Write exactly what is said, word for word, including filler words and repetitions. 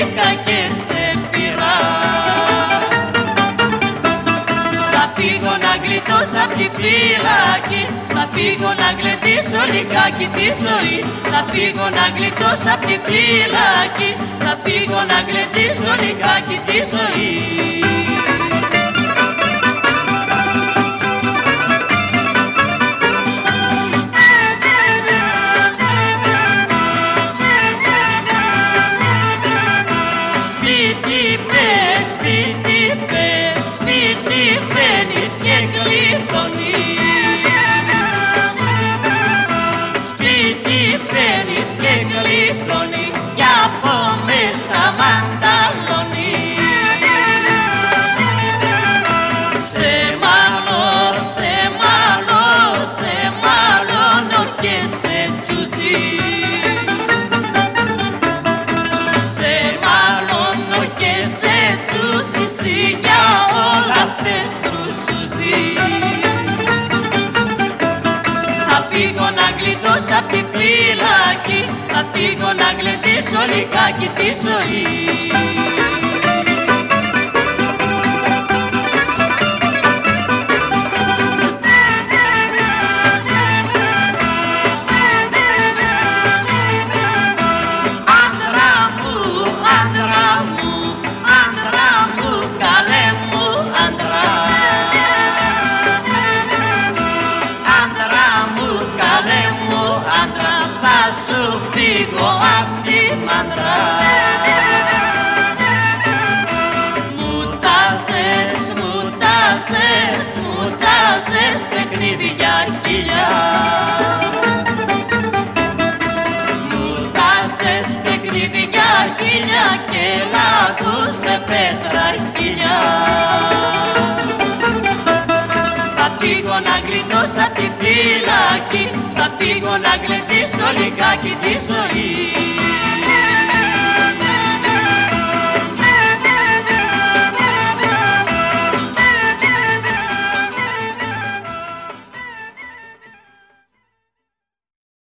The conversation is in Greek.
βρήκα και σε πήρα. Θα φύγω να γλιτώσω απ' τη φυλακή, θα φύγω να γλεντήσω λιγάκι τη ζωή. Θα φύγω να γλιτώσω απ' τη φυλακή, θα φύγω να γλεντήσω λιγάκι τη ζωή. Σπίτι πες, σπίτι πες, σπίτι μπαίνεις και γλιτώνεις. Σπίτι μπαίνεις και γλιτώνεις κι από μέσα μανταλώνεις. Σε μαλώ, σε μαλώ, σε μαλώνω και σε τσουζί. Εσύ για όλα αυτές κρουσουζί. Θα φύγω να γλιτώσω απ' τη φυλακή, θα φύγω να γλεντήσω λιγάκι τη ζωή. Φύγω απ' τη μαντρά. Μου τάζες, μου τάζες, μου τάζες παιχνίδι για χιλιά. Μου τάζες παιχνίδι για χιλιά και λαγούς με πέτρα χιλιά. Θα φύγω να γλιτώσω απ' τη φυλακή, θα φύγω να γλεντήσω λιγάκι τη ζωή.